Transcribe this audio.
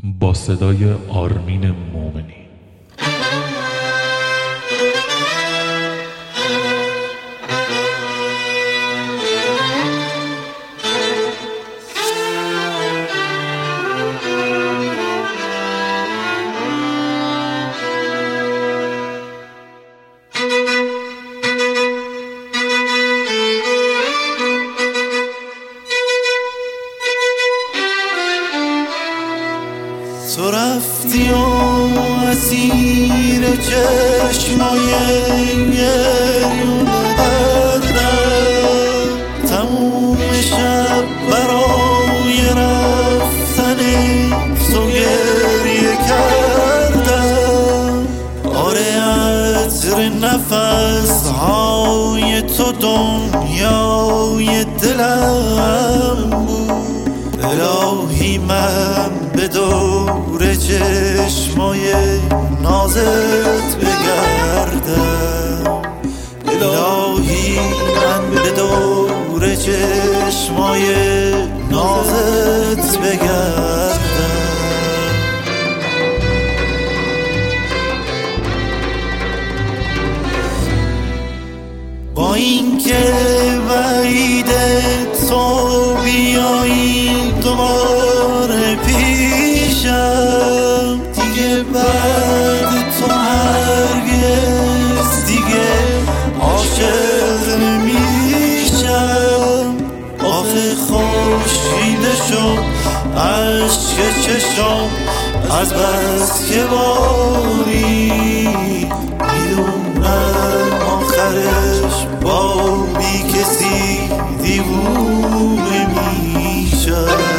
با صدای آرمین مومنی. تو رفتی و اسیر چشمای گریون دردم تموم شب برای رفتن تو گریه کردم. آره عطر نفسهای تو دنیای دلم بود. الهی من به دور چشمای نازت بگردم. الهی من به دور چشمای نازت بگردم. با اینکه وعید تو بیایی دوباره پیشم، دیگه بعد تو هرگز دیگه عاشق نمیشم. آخه خورشید شد عشق چشم از بس که باری، میدونم آخرش با بی کسی دیوونه میشم.